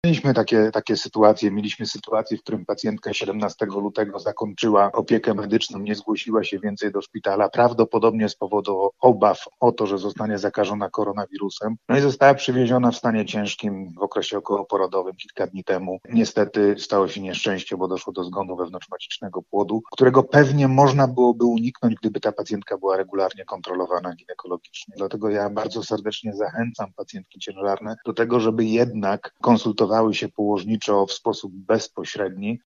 Mieliśmy sytuację, w którym pacjentka 17 lutego zakończyła opiekę medyczną, nie zgłosiła się więcej do szpitala, prawdopodobnie z powodu obaw o to, że zostanie zakażona koronawirusem. No i została przywieziona w stanie ciężkim w okresie okołoporodowym kilka dni temu. Niestety stało się nieszczęście, bo doszło do zgonu wewnątrzmacicznego płodu, którego pewnie można byłoby uniknąć, gdyby ta pacjentka była regularnie kontrolowana ginekologicznie. Dlatego ja bardzo serdecznie zachęcam pacjentki ciężarne do tego, żeby jednak konsultowały się położniczo w sposób bezpośredni,